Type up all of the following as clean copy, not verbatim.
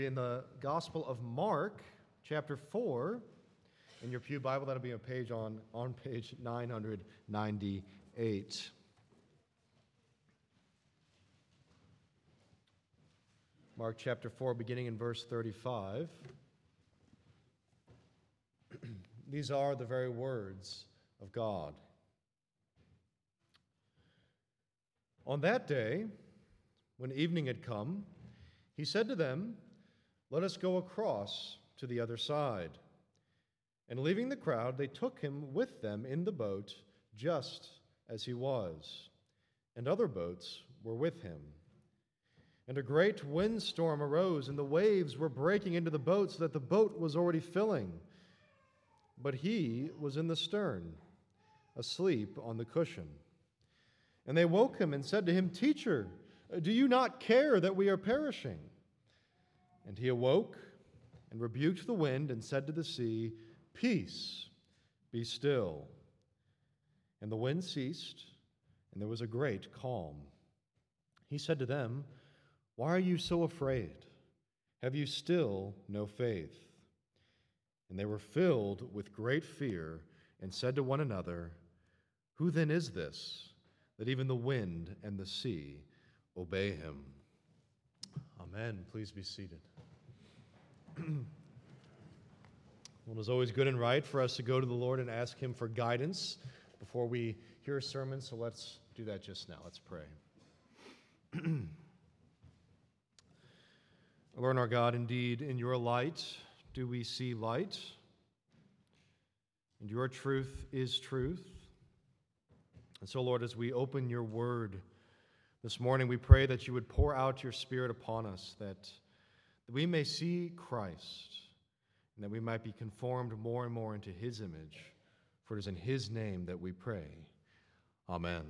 In the Gospel of Mark, chapter 4, in your pew Bible, that'll be on page 998. Mark chapter 4, beginning in verse 35. These are the very words of God. On that day, when evening had come, he said to them, "Let us go across to the other side." And leaving the crowd, they took him with them in the boat, just as he was. And other boats were with him. And a great windstorm arose, and the waves were breaking into the boat, so that the boat was already filling. But he was in the stern, asleep on the cushion. And they woke him and said to him, "Teacher, do you not care that we are perishing?" And he awoke and rebuked the wind and said to the sea, "Peace, be still." And the wind ceased, and there was a great calm. He said to them, "Why are you so afraid? Have you still no faith?" And they were filled with great fear and said to one another, "Who then is this, that even the wind and the sea obey him?" Amen. Please be seated. Well, it's always good and right for us to go to the Lord and ask Him for guidance before we hear a sermon, so let's do that just now. Let's pray. Lord our God, indeed, in your light do we see light, and your truth is truth. And so, Lord, as we open your word this morning, we pray that you would pour out your Spirit upon us, that we may see Christ, and that we might be conformed more and more into his image. For it is in his name that we pray. Amen.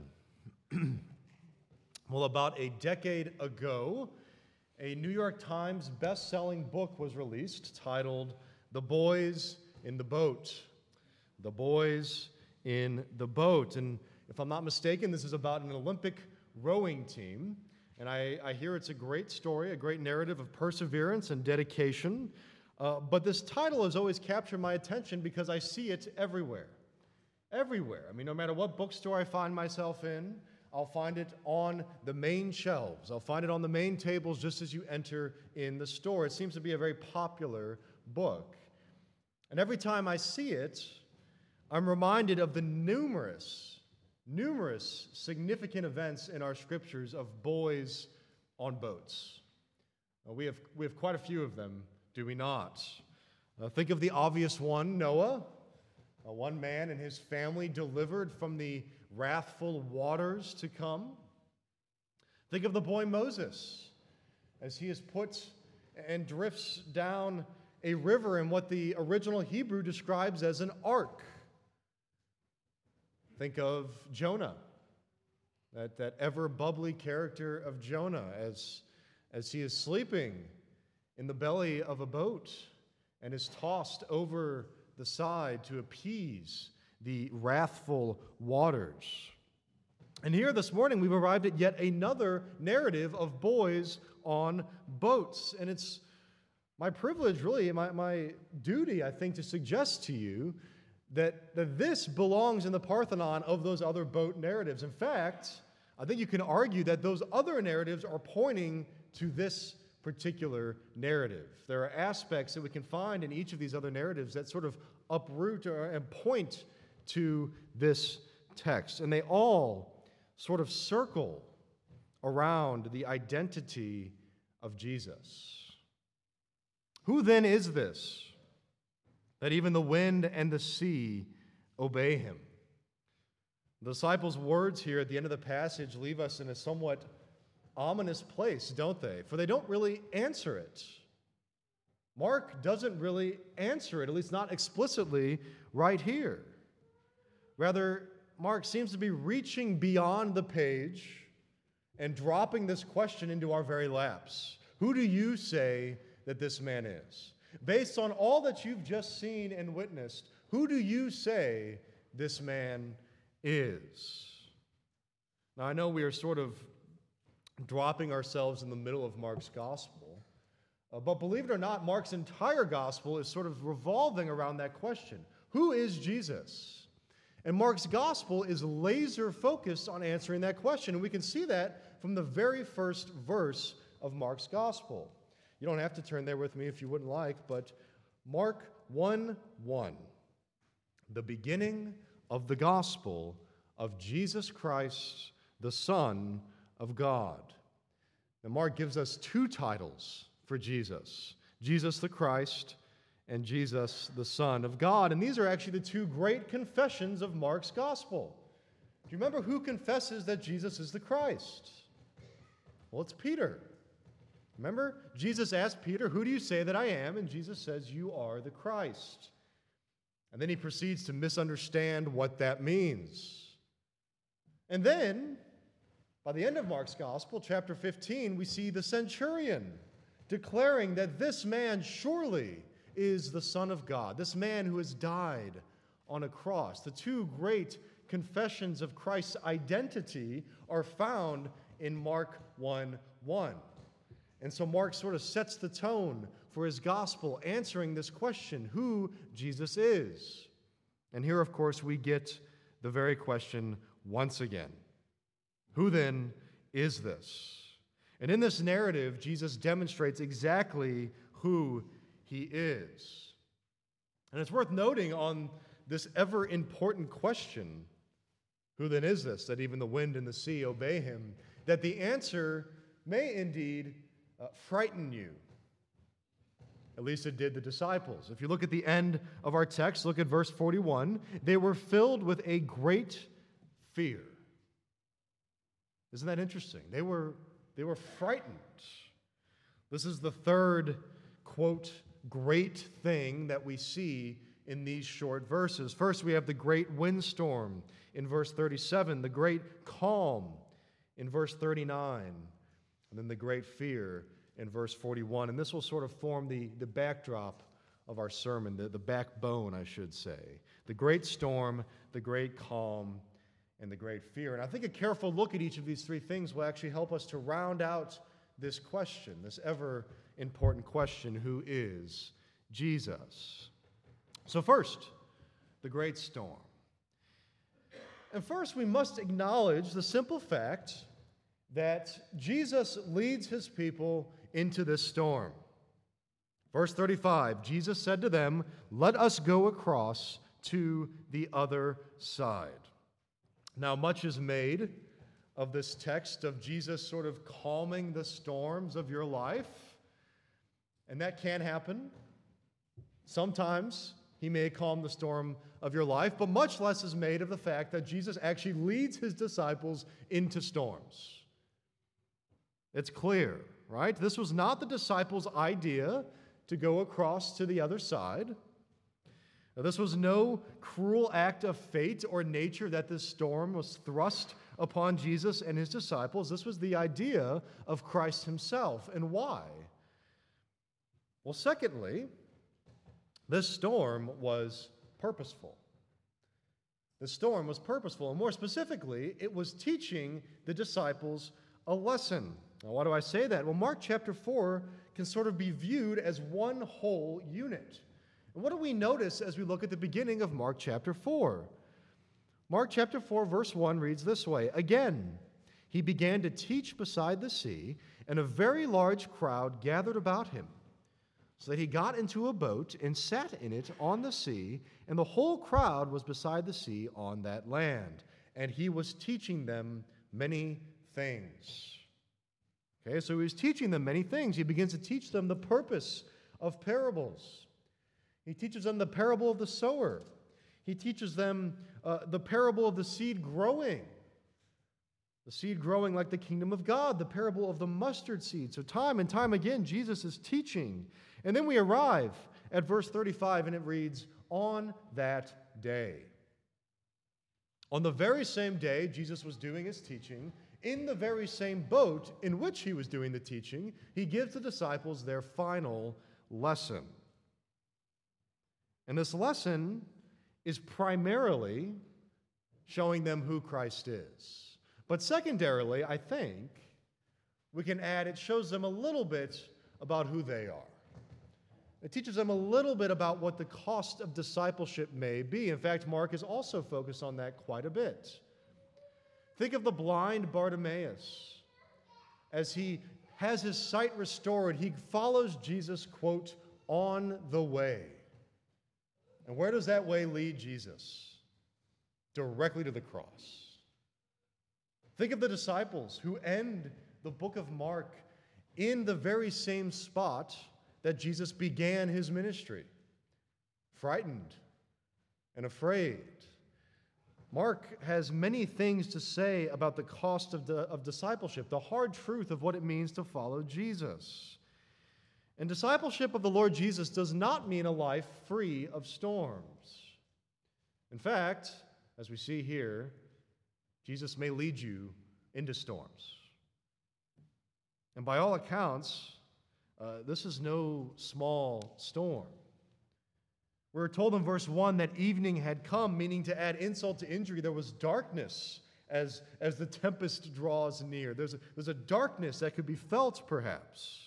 Well, about a decade ago, a New York Times best-selling book was released titled "The Boys in the Boat." The Boys in the Boat. And if I'm not mistaken, this is about an Olympic rowing team. And I hear it's a great story, a great narrative of perseverance and dedication. But this title has always captured my attention because I see it everywhere. Everywhere. I mean, no matter what bookstore I find myself in, I'll find it on the main shelves. I'll find it on the main tables just as you enter in the store. It seems to be a very popular book. And every time I see it, I'm reminded of the numerous significant events in our scriptures of boys on boats. We have quite a few of them, do we not? Think of the obvious one, Noah, one man and his family delivered from the wrathful waters to come. Think of the boy Moses, as he is put and drifts down a river in what the original Hebrew describes as an ark. Think of Jonah, that ever-bubbly character of Jonah as he is sleeping in the belly of a boat and is tossed over the side to appease the wrathful waters. And here this morning we've arrived at yet another narrative of boys on boats. And it's my privilege, really, my duty, I think, to suggest to you that this belongs in the Parthenon of those other boat narratives. In fact, I think you can argue that those other narratives are pointing to this particular narrative. There are aspects that we can find in each of these other narratives that sort of uproot and point to this text. And they all sort of circle around the identity of Jesus. Who then is this, that even the wind and the sea obey him? The disciples' words here at the end of the passage leave us in a somewhat ominous place, don't they? For they don't really answer it. Mark doesn't really answer it, at least not explicitly right here. Rather, Mark seems to be reaching beyond the page and dropping this question into our very laps. Who do you say that this man is? Based on all that you've just seen and witnessed, who do you say this man is? Now, I know we are sort of dropping ourselves in the middle of Mark's gospel, But believe it or not, Mark's entire gospel is sort of revolving around that question. Who is Jesus? And Mark's gospel is laser focused on answering that question. And we can see that from the very first verse of Mark's gospel. You don't have to turn there with me if you wouldn't like, but Mark 1:1, the beginning of the gospel of Jesus Christ, the Son of God. Now, Mark gives us two titles for Jesus: Jesus the Christ and Jesus the Son of God. And these are actually the two great confessions of Mark's gospel. Do you remember who confesses that Jesus is the Christ? Well, it's Peter. Remember, Jesus asked Peter, "Who do you say that I am?" And Jesus says, "You are the Christ." And then he proceeds to misunderstand what that means. And then, by the end of Mark's gospel, chapter 15, we see the centurion declaring that this man surely is the Son of God, this man who has died on a cross. The two great confessions of Christ's identity are found in Mark 1:1. And so Mark sort of sets the tone for his gospel, answering this question, who Jesus is. And here, of course, we get the very question once again. Who then is this? And in this narrative, Jesus demonstrates exactly who he is. And it's worth noting on this ever important question, who then is this, that even the wind and the sea obey him, that the answer may indeed frighten you. At least it did the disciples. If you look at the end of our text, look at verse 41. They were filled with a great fear. Isn't that interesting? They were frightened. This is the third, quote, great thing that we see in these short verses. First, we have the great windstorm in verse 37, the great calm in verse 39, and then the great fear in verse 41. And this will sort of form the backdrop of our sermon, the backbone, I should say. The great storm, the great calm, and the great fear. And I think a careful look at each of these three things will actually help us to round out this question, this ever important question, who is Jesus? So first, the great storm. And first, we must acknowledge the simple fact that Jesus leads his people into this storm. Verse 35, Jesus said to them, "Let us go across to the other side." Now, much is made of this text of Jesus sort of calming the storms of your life, and that can happen. Sometimes he may calm the storm of your life, but much less is made of the fact that Jesus actually leads his disciples into storms. It's clear, right? This was not the disciples' idea to go across to the other side. Now, this was no cruel act of fate or nature that this storm was thrust upon Jesus and his disciples. This was the idea of Christ himself. And why? Well, secondly, this storm was purposeful. The storm was purposeful, and more specifically, it was teaching the disciples a lesson. Now, why do I say that? Well, Mark chapter 4 can sort of be viewed as one whole unit. And what do we notice as we look at the beginning of Mark chapter 4? Mark chapter 4, verse 1 reads this way, "Again, he began to teach beside the sea, and a very large crowd gathered about him. So that he got into a boat and sat in it on the sea, and the whole crowd was beside the sea on that land. And he was teaching them many things." Okay, so he was teaching them many things. He begins to teach them the purpose of parables. He teaches them the parable of the sower. He teaches them the parable of the seed growing. The seed growing like the kingdom of God, the parable of the mustard seed. So time and time again, Jesus is teaching. And then we arrive at verse 35, and it reads, "On that day." On the very same day Jesus was doing his teaching, in the very same boat in which he was doing the teaching, he gives the disciples their final lesson. And this lesson is primarily showing them who Christ is. But secondarily, I think, we can add, it shows them a little bit about who they are. It teaches them a little bit about what the cost of discipleship may be. In fact, Mark is also focused on that quite a bit. Think of the blind Bartimaeus. As he has his sight restored, he follows Jesus, quote, on the way. And where does that way lead Jesus? Directly to the cross. Think of the disciples who end the book of Mark in the very same spot that Jesus began his ministry, frightened and afraid. Mark has many things to say about the cost of discipleship, the hard truth of what it means to follow Jesus. And discipleship of the Lord Jesus does not mean a life free of storms. In fact, as we see here, Jesus may lead you into storms. And by all accounts, this is no small storm. We're told in verse 1 that evening had come, meaning to add insult to injury, there was darkness as the tempest draws near. There's a darkness that could be felt, perhaps.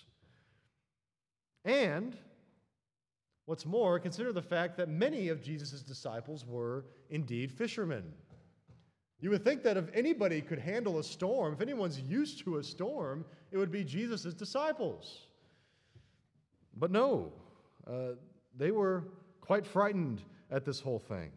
And, what's more, consider the fact that many of Jesus' disciples were indeed fishermen. You would think that if anybody could handle a storm, if anyone's used to a storm, it would be Jesus' disciples. But no, they were quite frightened at this whole thing.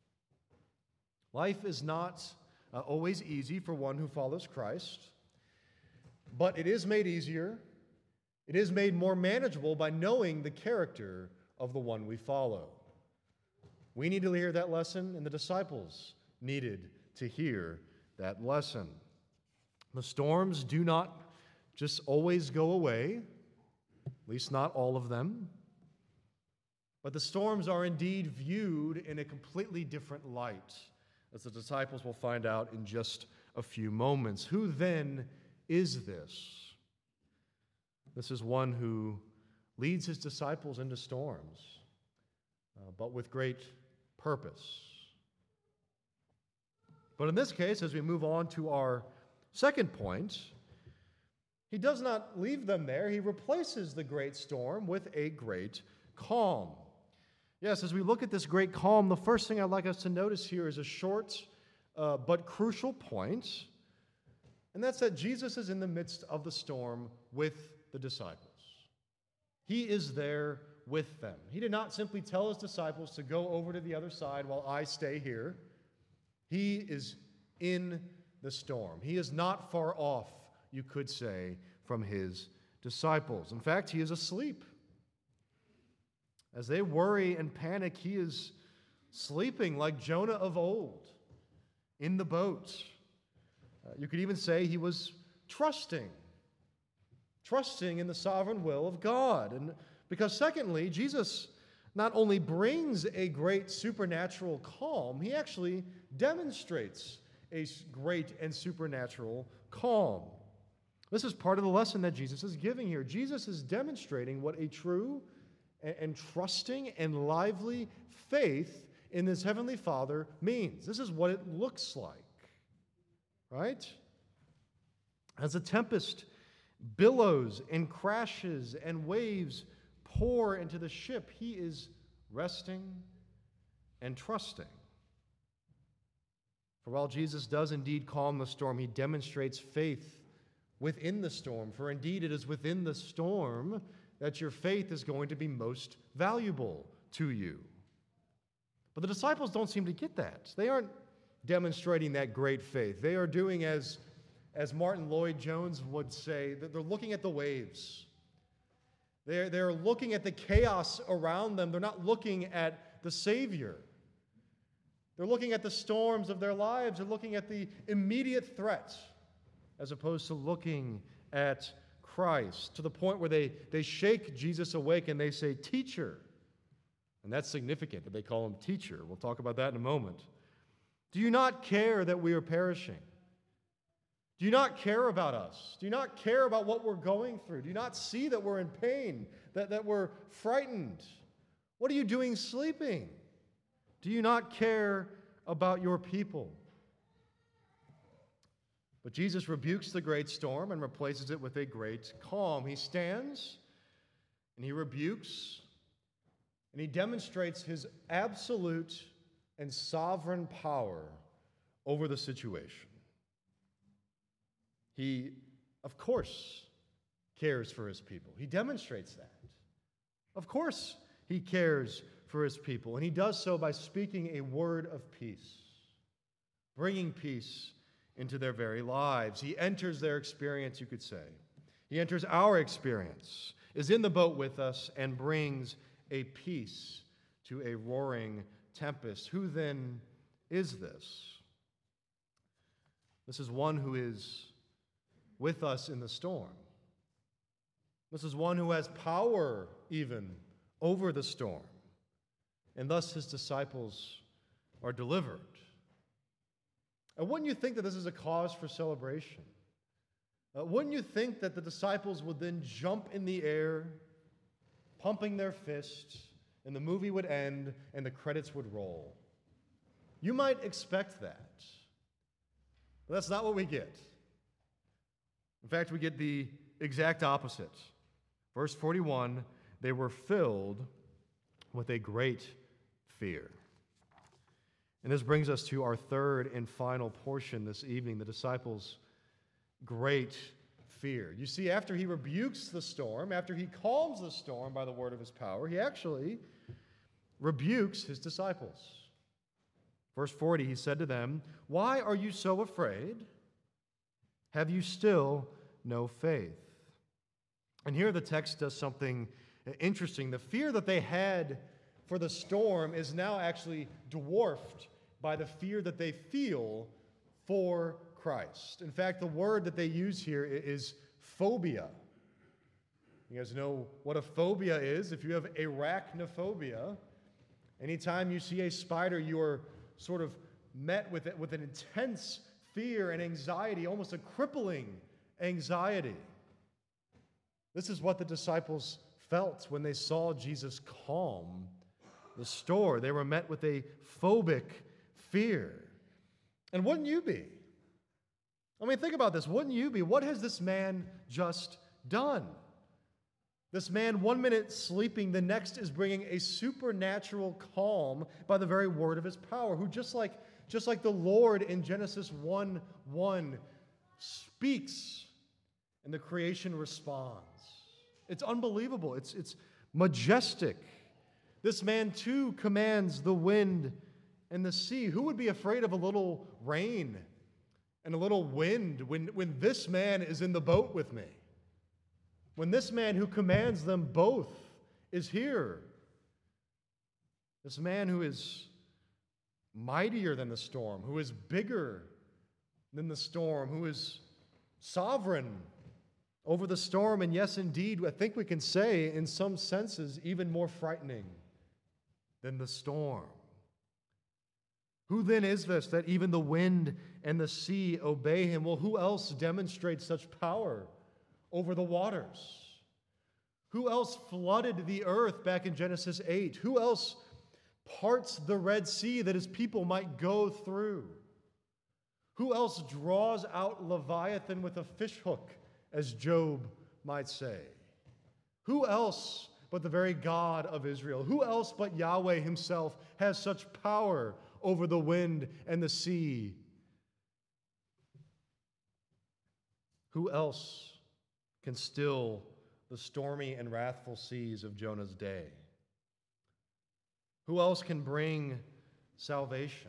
Life is not always easy for one who follows Christ, but it is made easier. It is made more manageable by knowing the character of the one we follow. We need to hear that lesson, and the disciples needed to hear that lesson. The storms do not just always go away, at least not all of them. But the storms are indeed viewed in a completely different light, as the disciples will find out in just a few moments. Who then is this? This is one who leads his disciples into storms, but with great purpose. But in this case, as we move on to our second point, he does not leave them there. He replaces the great storm with a great calm. Yes, as we look at this great calm, the first thing I'd like us to notice here is a short but crucial point, and that's that Jesus is in the midst of the storm with the disciples. He is there with them. He did not simply tell his disciples to go over to the other side while I stay here. He is in the storm. He is not far off, you could say, from his disciples. In fact, he is asleep. As they worry and panic, he is sleeping like Jonah of old in the boat. You could even say he was trusting in the sovereign will of God. And because secondly, Jesus not only brings a great supernatural calm, he actually demonstrates a great and supernatural calm. This is part of the lesson that Jesus is giving here. Jesus is demonstrating what a true and trusting and lively faith in his heavenly Father means. This is what it looks like, right? As a tempest billows and crashes and waves pour into the ship, he is resting and trusting. For while Jesus does indeed calm the storm, he demonstrates faith within the storm. For indeed it is within the storm that your faith is going to be most valuable to you. But the disciples don't seem to get that. They aren't demonstrating that great faith. They are doing as Martin Lloyd-Jones would say, that they're looking at the waves. They're looking at the chaos around them. They're not looking at the Savior. They're looking at the storms of their lives. They're looking at the immediate threat as opposed to looking at Christ, to the point where they shake Jesus awake and they say, "Teacher." And that's significant that they call him teacher. We'll talk about that in a moment. Do you not care that we are perishing? Do you not care about us? Do you not care about what we're going through? Do you not see that we're in pain, that we're frightened? What are you doing sleeping? Do you not care about your people? But Jesus rebukes the great storm and replaces it with a great calm. He stands and he rebukes, and he demonstrates his absolute and sovereign power over the situation. He, of course, cares for his people. He demonstrates that. Of course, he cares for his people, and he does so by speaking a word of peace, bringing peace into their very lives. He enters their experience, you could say. He enters our experience, is in the boat with us, and brings a peace to a roaring tempest. Who then is this? This is one who is with us in the storm. This is one who has power even over the storm. And thus his disciples are delivered. And wouldn't you think that this is a cause for celebration? Wouldn't you think that the disciples would then jump in the air, pumping their fists, and the movie would end and the credits would roll? You might expect that. But that's not what we get. In fact, we get the exact opposite. Verse 41, they were filled with a great fear. And this brings us to our third and final portion this evening, the disciples' great fear. You see, after he rebukes the storm, after he calms the storm by the word of his power, he actually rebukes his disciples. Verse 40, he said to them, "Why are you so afraid? Have you still no faith?" And here the text does something interesting. The fear that they had for the storm is now actually dwarfed by the fear that they feel for Christ. In fact, the word that they use here is phobia. You guys know what a phobia is? If you have arachnophobia, anytime you see a spider, you are sort of met with it with an intense fear and anxiety, almost a crippling anxiety. This is what the disciples felt when they saw Jesus calm the storm. They were met with a phobic fear. And wouldn't you be? I mean, think about this. Wouldn't you be? What has this man just done? This man, 1 minute sleeping, the next is bringing a supernatural calm by the very word of his power, who just like the Lord in Genesis 1:1 speaks and the creation responds. It's unbelievable. It's majestic. This man too commands the wind and the sea. Who would be afraid of a little rain and a little wind when this man is in the boat with me? When this man who commands them both is here. This man who is mightier than the storm, who is bigger than the storm, who is sovereign over the storm, and yes, indeed, I think we can say, in some senses, even more frightening than the storm. Who then is this that even the wind and the sea obey him? Well, who else demonstrates such power over the waters? Who else flooded the earth back in Genesis 8? Who else parts the Red Sea that his people might go through? Who else draws out Leviathan with a fishhook, as Job might say? Who else but the very God of Israel? Who else but Yahweh himself has such power over the wind and the sea? Who else can still the stormy and wrathful seas of Jonah's day? Who else can bring salvation?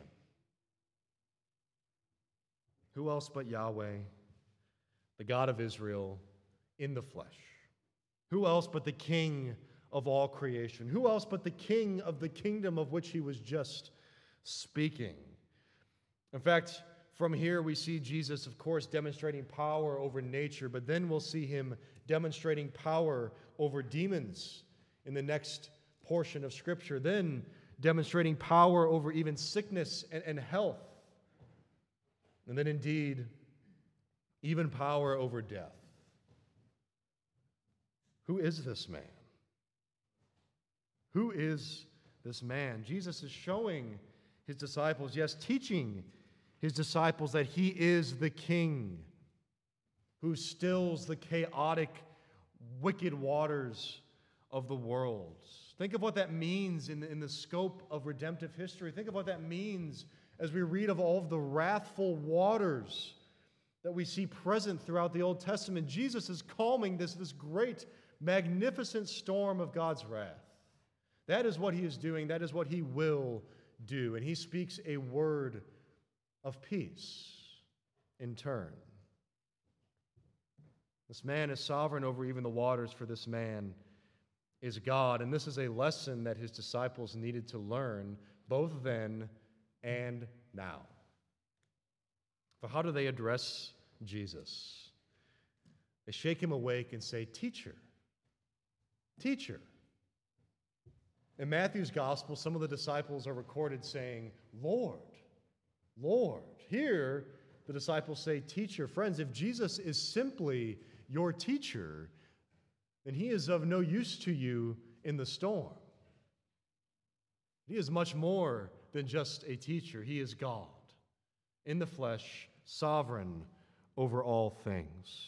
Who else but Yahweh, the God of Israel, in the flesh? Who else but the King of all creation? Who else but the King of the kingdom of which he was just speaking? In fact, from here we see Jesus, of course, demonstrating power over nature, but then we'll see him demonstrating power over demons in the next portion of Scripture, then demonstrating power over even sickness and health, and then indeed even power over death. Who is this man? Who is this man? Jesus is showing his disciples, yes, teaching his disciples that he is the King who stills the chaotic, wicked waters of the world. Think of what that means in the scope of redemptive history. Think of what that means as we read of all of the wrathful waters that we see present throughout the Old Testament. Jesus is calming this great, magnificent storm of God's wrath. That is what he is doing. That is what he will do. And he speaks a word of peace in turn. This man is sovereign over even the waters, for this man is God. And this is a lesson that his disciples needed to learn both then and now. For how do they address Jesus? They shake him awake and say, "Teacher, teacher." In Matthew's gospel, some of the disciples are recorded saying, "Lord, Lord." Here, the disciples say, "Teacher." Friends, if Jesus is simply your teacher, then he is of no use to you in the storm. He is much more than just a teacher. He is God in the flesh, sovereign over all things.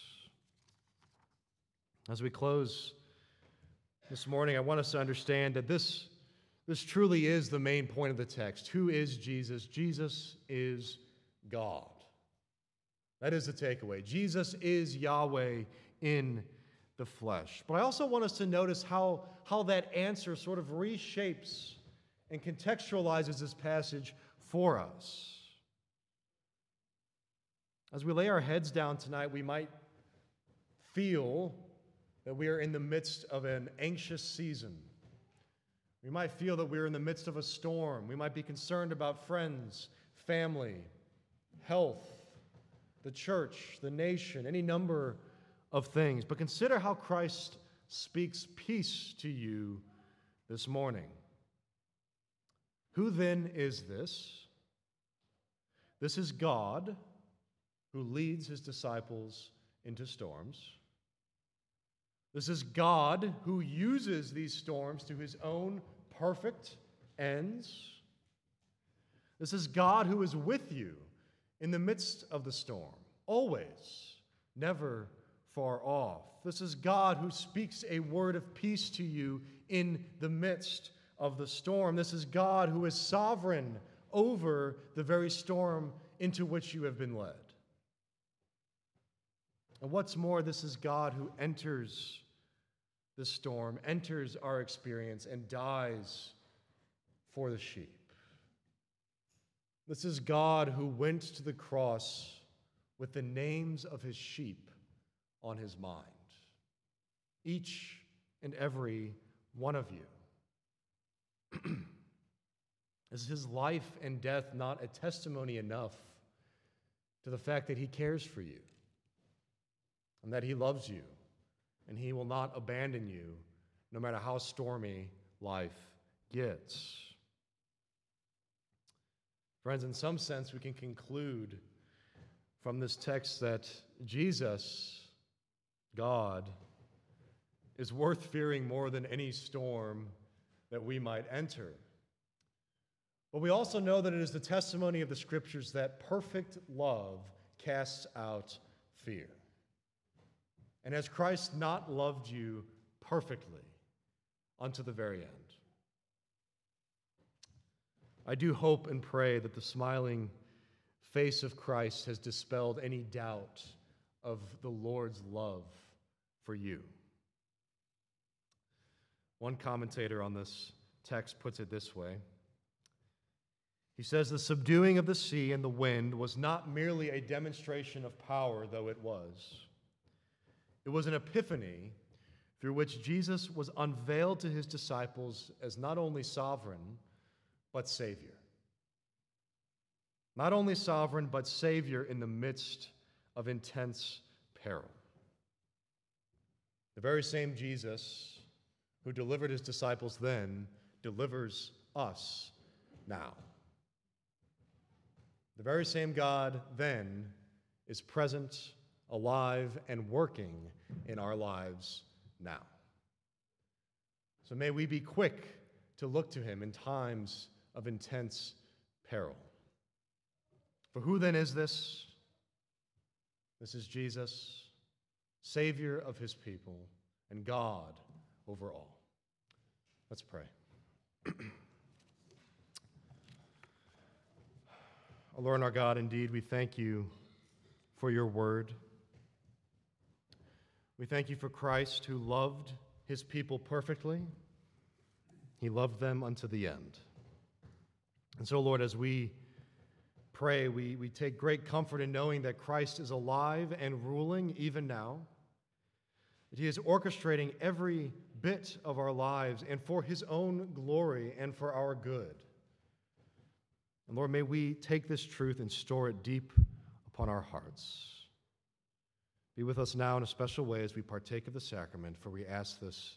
As we close this morning, I want us to understand that this truly is the main point of the text. Who is Jesus? Jesus is God. That is the takeaway. Jesus is Yahweh in the flesh. But I also want us to notice how that answer sort of reshapes and contextualizes this passage for us. As we lay our heads down tonight, we might feel that we are in the midst of an anxious season. We might feel that we're in the midst of a storm. We might be concerned about friends, family, health, the church, the nation, any number of things. But consider how Christ speaks peace to you this morning. Who then is this? This is God who leads his disciples into storms. This is God who uses these storms to his own perfect ends. This is God who is with you in the midst of the storm, always, never far off. This is God who speaks a word of peace to you in the midst of the storm. This is God who is sovereign over the very storm into which you have been led. And what's more, this is God who enters the storm, enters our experience, and dies for the sheep. This is God who went to the cross with the names of his sheep on his mind. Each and every one of you. Is his life and death not a testimony enough to the fact that he cares for you and that he loves you and he will not abandon you no matter how stormy life gets? Friends, in some sense, we can conclude from this text that Jesus, God, is worth fearing more than any storm that we might enter. But we also know that it is the testimony of the Scriptures that perfect love casts out fear. And has Christ not loved you perfectly unto the very end? I do hope and pray that the smiling face of Christ has dispelled any doubt of the Lord's love for you. One commentator on this text puts it this way. He says, "The subduing of the sea and the wind was not merely a demonstration of power, though it was. It was an epiphany through which Jesus was unveiled to his disciples as not only sovereign, but Savior. Not only sovereign, but Savior in the midst of intense peril. The very same Jesus who delivered his disciples then delivers us now. The very same God then is present, alive, and working in our lives now. So may we be quick to look to him in times of intense peril. For who then is this? This is Jesus, Savior of his people, and God over all. Let's pray. O Lord and our God, indeed, we thank you for your word. We thank you for Christ who loved his people perfectly. He loved them unto the end. And so, Lord, as we pray, we take great comfort in knowing that Christ is alive and ruling even now, that he is orchestrating every bit of our lives and for his own glory and for our good. And Lord, may we take this truth and store it deep upon our hearts. Be with us now in a special way as we partake of the sacrament, for we ask this